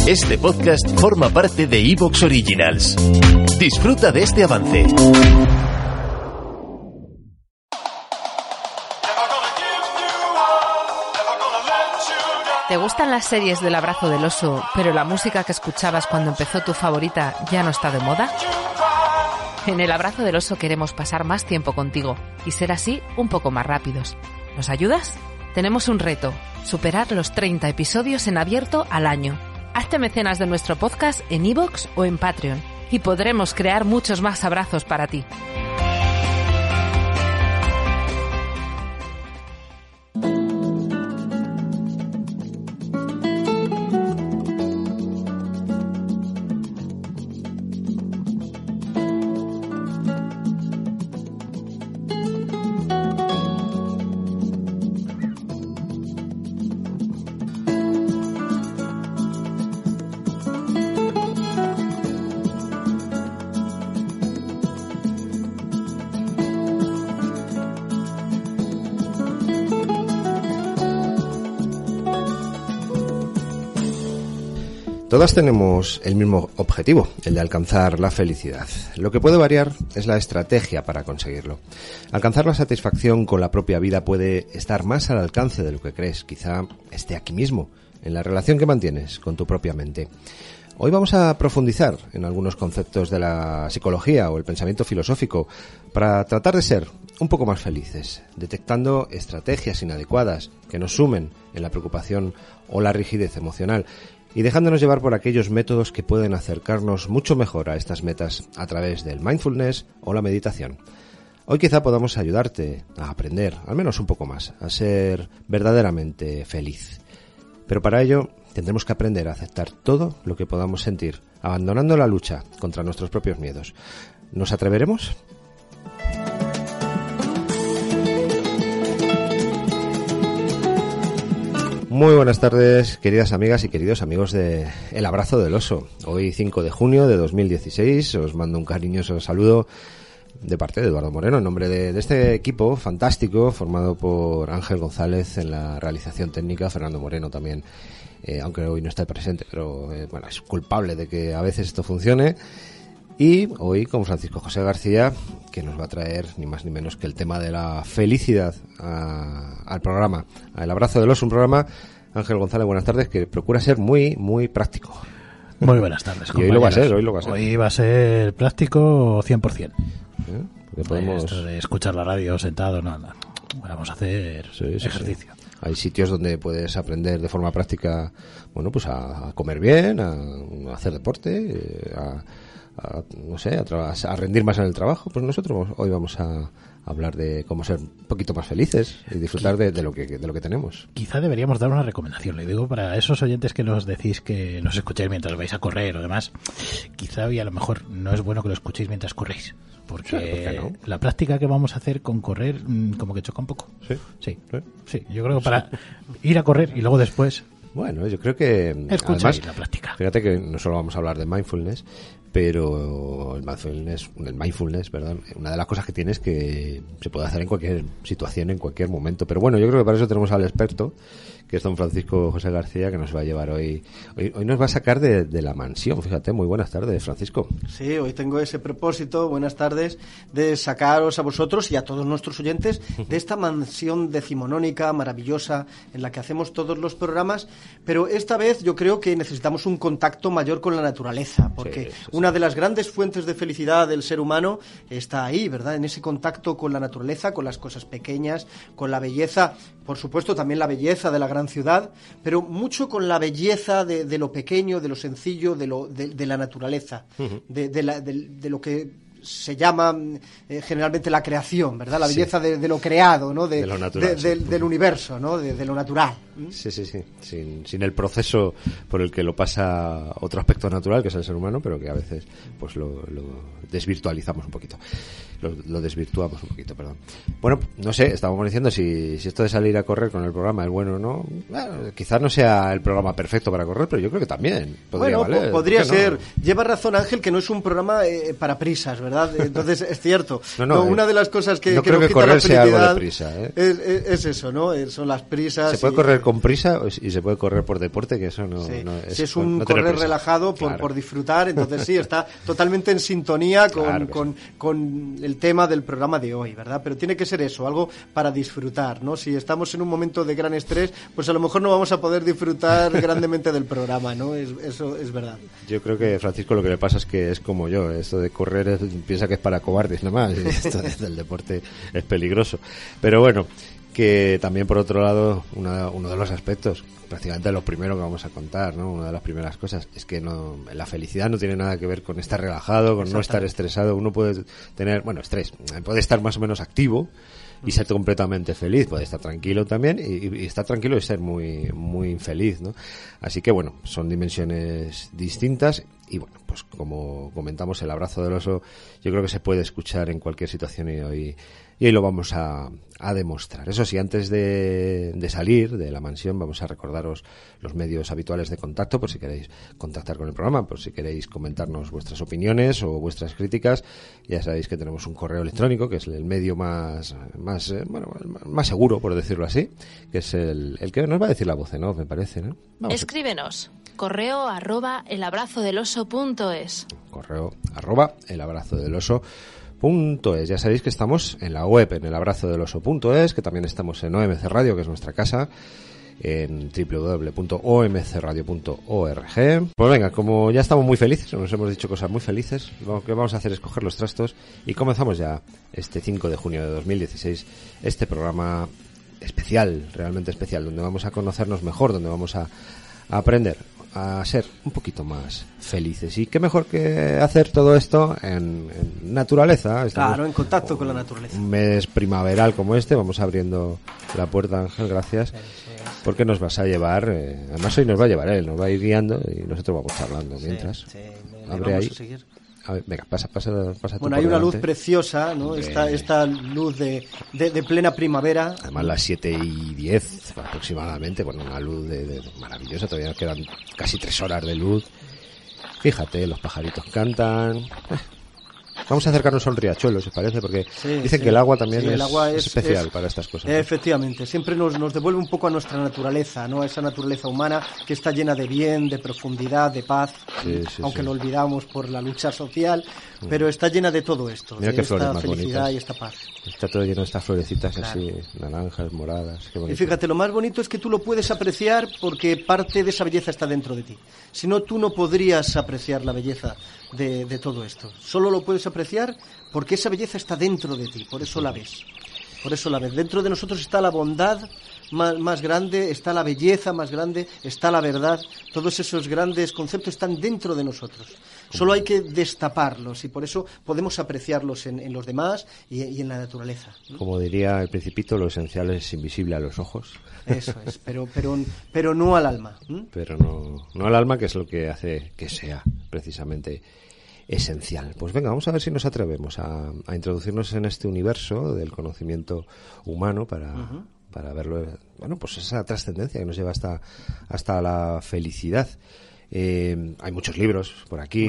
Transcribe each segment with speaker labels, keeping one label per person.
Speaker 1: Este podcast forma parte de Evox Originals. Disfruta de este avance.
Speaker 2: ¿Te gustan las series del Abrazo del Oso, pero la música que escuchabas cuando empezó tu favorita ya no está de moda? En El Abrazo del Oso queremos pasar más tiempo contigo y ser así un poco más rápidos. ¿Nos ayudas? Tenemos un reto: superar los 30 episodios en abierto al año. Hazte mecenas de nuestro podcast en iVoox o en Patreon y podremos crear muchos más abrazos para ti.
Speaker 3: Todas tenemos el mismo objetivo, el de alcanzar la felicidad. Lo que puede variar es la estrategia para conseguirlo. Alcanzar la satisfacción con la propia vida puede estar más al alcance de lo que crees. Quizá esté aquí mismo, en la relación que mantienes con tu propia mente. Hoy vamos a profundizar en algunos conceptos de la psicología o el pensamiento filosófico para tratar de ser un poco más felices, detectando estrategias inadecuadas que nos sumen en la preocupación o la rigidez emocional, y dejándonos llevar por aquellos métodos que pueden acercarnos mucho mejor a estas metas a través del mindfulness o la meditación. Hoy quizá podamos ayudarte a aprender, al menos un poco más, a ser verdaderamente feliz. Pero para ello tendremos que aprender a aceptar todo lo que podamos sentir, abandonando la lucha contra nuestros propios miedos. ¿Nos atreveremos? Muy buenas tardes, queridas amigas y queridos amigos de El Abrazo del Oso. Hoy 5 de junio de 2016 os mando un cariñoso saludo de parte de Eduardo Moreno, en nombre de este equipo fantástico formado por Ángel González en la realización técnica, Fernando Moreno también, aunque hoy no está presente, pero bueno, es culpable de que a veces esto funcione. Y hoy con Francisco José García, que nos va a traer ni más ni menos que el tema de la felicidad al programa, a El Abrazo del Oso, un programa, Ángel González, buenas tardes, que procura ser muy, muy práctico.
Speaker 4: Muy buenas tardes,
Speaker 3: compañeros. Y hoy lo va a ser.
Speaker 4: Hoy va a ser práctico 100%.
Speaker 3: Porque podemos...
Speaker 4: Esto de escuchar la radio sentado, nada. Vamos a hacer ejercicio. Sí.
Speaker 3: Hay sitios donde puedes aprender de forma práctica, bueno, pues a comer bien, a hacer deporte, a rendir más en el trabajo. Pues nosotros hoy vamos a hablar de cómo ser un poquito más felices y disfrutar de lo que tenemos.
Speaker 4: Quizá deberíamos dar una recomendación, le digo, para esos oyentes que nos decís que nos escuchéis mientras vais a correr o demás. Quizá y a lo mejor no es bueno que lo escuchéis mientras corréis, porque ¿por qué no? La práctica que vamos a hacer con correr como que choca un poco. Sí, yo creo que para ir a correr y luego después...
Speaker 3: Bueno, yo creo que
Speaker 4: además, la práctica.
Speaker 3: Fíjate que no solo vamos a hablar de mindfulness, pero el mindfulness, una de las cosas que tiene es que se puede hacer en cualquier situación, en cualquier momento. Pero bueno, yo creo que para eso tenemos al experto, que es don Francisco José García, que nos va a llevar hoy nos va a sacar de la mansión. Fíjate, muy buenas tardes, Francisco.
Speaker 5: Sí, hoy tengo ese propósito, buenas tardes, de sacaros a vosotros y a todos nuestros oyentes de esta mansión decimonónica, maravillosa, en la que hacemos todos los programas, pero esta vez yo creo que necesitamos un contacto mayor con la naturaleza, porque una de las grandes fuentes de felicidad del ser humano está ahí, ¿verdad? En ese contacto con la naturaleza, con las cosas pequeñas, con la belleza, por supuesto también la belleza de la gran ciudad, pero mucho con la belleza de lo pequeño, de lo sencillo, de la naturaleza, de lo que se llama generalmente la creación, ¿verdad? La belleza de lo creado, ¿no?
Speaker 3: De lo natural,
Speaker 5: del universo, ¿no? De lo natural.
Speaker 3: Sí. Sin el proceso por el que lo pasa otro aspecto natural, que es el ser humano, pero que a veces pues lo desvirtualizamos un poquito. Lo desvirtuamos un poquito, perdón. Bueno, no sé, estábamos diciendo si esto de salir a correr con el programa es bueno o no. Bueno, quizás no sea el programa perfecto para correr, pero yo creo que también podría valer.
Speaker 5: Podría ser. No. Lleva razón Ángel que no es un programa para prisas, ¿verdad? ¿verdad? Entonces es cierto.
Speaker 3: Una
Speaker 5: de las cosas que
Speaker 3: creo
Speaker 5: nos
Speaker 3: que
Speaker 5: quita la
Speaker 3: correr sea algo de
Speaker 5: felicidad
Speaker 3: prisa,
Speaker 5: es eso, ¿no? Son las prisas.
Speaker 3: Se puede correr con prisa y se puede correr por deporte, que eso no,
Speaker 5: sí.
Speaker 3: no es.
Speaker 5: Si es un correr relajado por disfrutar, entonces sí, está totalmente en sintonía con el tema del programa de hoy, ¿verdad? Pero tiene que ser eso, algo para disfrutar, ¿no? Si estamos en un momento de gran estrés, pues a lo mejor no vamos a poder disfrutar grandemente del programa, ¿no? Eso es verdad.
Speaker 3: Yo creo que Francisco lo que le pasa es que es como yo, esto de correr piensa que es para cobardes nada más, y esto del deporte es peligroso. Pero bueno, que también por otro lado, uno de los aspectos, prácticamente lo primero que vamos a contar, ¿no? Una de las primeras cosas es que la felicidad no tiene nada que ver con estar relajado, con no estar estresado. Uno puede tener, estrés, puede estar más o menos activo y ser completamente feliz, puede estar tranquilo también y estar tranquilo y ser muy muy infeliz, ¿no? Así que son dimensiones distintas y pues como comentamos, el abrazo del oso yo creo que se puede escuchar en cualquier situación y hoy lo vamos a demostrar. Eso sí, antes de salir de la mansión vamos a recordaros los medios habituales de contacto por si queréis contactar con el programa, por si queréis comentarnos vuestras opiniones o vuestras críticas. Ya sabéis que tenemos un correo electrónico que es el medio más seguro, por decirlo así, que es el que nos va a decir la voz en off, me parece, ¿no?
Speaker 6: Escríbenos. Correo @elabrazodeloso.es.
Speaker 3: Correo @elabrazodeloso.es. Ya sabéis que estamos en la web, en elabrazodeloso.es, que también estamos en OMC Radio, que es nuestra casa, en www.omcradio.org. Pues venga, como ya estamos muy felices, nos hemos dicho cosas muy felices, lo que vamos a hacer es coger los trastos y comenzamos ya este 5 de junio de 2016 este programa especial, realmente especial, donde vamos a conocernos mejor, donde vamos a aprender a ser un poquito más felices. Y qué mejor que hacer todo esto en naturaleza.
Speaker 5: Claro, en contacto con la naturaleza.
Speaker 3: Un mes primaveral como este, vamos abriendo la puerta, Ángel, gracias. Porque nos vas a llevar, además hoy nos va a llevar él, nos va a ir guiando y nosotros vamos charlando mientras.
Speaker 5: Abre ahí. A seguir.
Speaker 3: A ver, venga, pasa
Speaker 5: bueno, hay una luz preciosa, ¿no? Esta luz de plena primavera.
Speaker 3: Además, las 7:10 aproximadamente, una luz maravillosa. Todavía nos quedan casi 3 horas de luz. Fíjate, los pajaritos cantan. Vamos a acercarnos a un riachuelo, si parece, porque dicen que el agua también es especial para estas cosas.
Speaker 5: Efectivamente, siempre nos devuelve un poco a nuestra naturaleza, ¿no? A esa naturaleza humana que está llena de bien, de profundidad, de paz, aunque lo olvidamos por la lucha social, pero está llena de todo esto,
Speaker 3: mira
Speaker 5: de
Speaker 3: qué flores
Speaker 5: esta
Speaker 3: más
Speaker 5: felicidad
Speaker 3: bonitas.
Speaker 5: Y esta paz.
Speaker 3: Está todo lleno de estas florecitas así, naranjas, moradas. Qué bonito.
Speaker 5: Y fíjate, lo más bonito es que tú lo puedes apreciar porque parte de esa belleza está dentro de ti. Si no, tú no podrías apreciar la belleza de todo esto. Solo lo puedes apreciar porque esa belleza está dentro de ti, por eso la ves. Dentro de nosotros está la bondad más grande, está la belleza más grande, está la verdad. Todos esos grandes conceptos están dentro de nosotros. Solo hay que destaparlos y por eso podemos apreciarlos en los demás y en la naturaleza.
Speaker 3: Como diría el Principito, lo esencial es invisible a los ojos.
Speaker 5: Eso es, pero no al alma.
Speaker 3: Pero no al alma, que es lo que hace que sea precisamente esencial. Pues venga, vamos a ver si nos atrevemos a introducirnos en este universo del conocimiento humano para verlo, pues esa trascendencia que nos lleva hasta la felicidad. Hay muchos libros por aquí,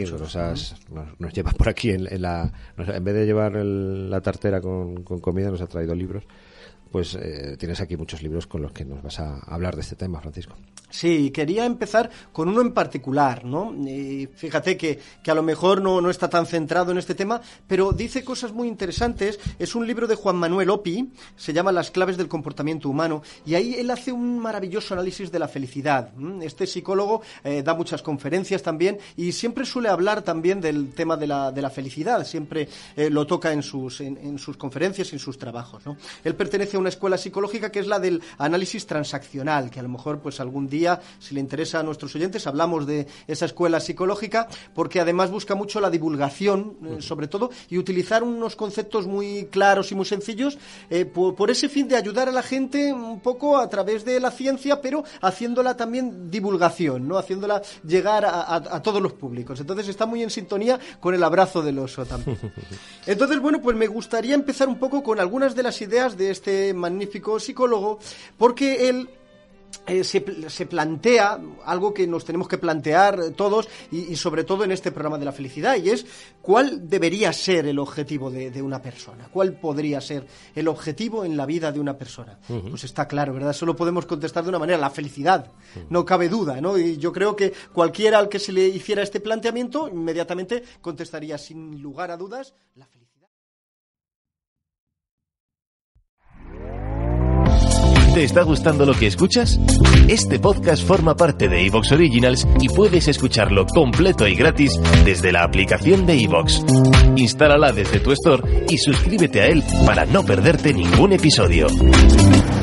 Speaker 3: nos lleva por aquí en vez de llevar la tartera con comida, nos ha traído libros. Pues tienes aquí muchos libros con los que nos vas a hablar de este tema, Francisco.
Speaker 5: Sí, quería empezar con uno en particular, ¿no? Fíjate que a lo mejor no está tan centrado en este tema, pero dice cosas muy interesantes. Es un libro de Juan Manuel Opie, se llama Las claves del comportamiento humano, y ahí él hace un maravilloso análisis de la felicidad. Este psicólogo da muchas conferencias también y siempre suele hablar también del tema de la felicidad, siempre lo toca en sus conferencias y en sus trabajos, ¿no? Él pertenece a una escuela psicológica que es la del análisis transaccional, que a lo mejor pues algún día, si le interesa a nuestros oyentes, hablamos de esa escuela psicológica, porque además busca mucho la divulgación, sobre todo, y utilizar unos conceptos muy claros y muy sencillos, por ese fin de ayudar a la gente un poco a través de la ciencia, pero haciéndola también divulgación, ¿no? Haciéndola llegar a todos los públicos. Entonces está muy en sintonía con el abrazo del oso también. Entonces, bueno, pues me gustaría empezar un poco con algunas de las ideas de este magnífico psicólogo, porque él se plantea algo que nos tenemos que plantear todos y sobre todo en este programa de la felicidad, y es cuál debería ser el objetivo de una persona, cuál podría ser el objetivo en la vida de una persona. Pues está claro, ¿verdad? Solo podemos contestar de una manera: la felicidad, no cabe duda, ¿no? Y yo creo que cualquiera al que se le hiciera este planteamiento inmediatamente contestaría sin lugar a dudas: la felicidad.
Speaker 1: ¿Te está gustando lo que escuchas? Este podcast forma parte de iVoox Originals y puedes escucharlo completo y gratis desde la aplicación de iVoox. Instálala desde tu store y suscríbete a él para no perderte ningún episodio.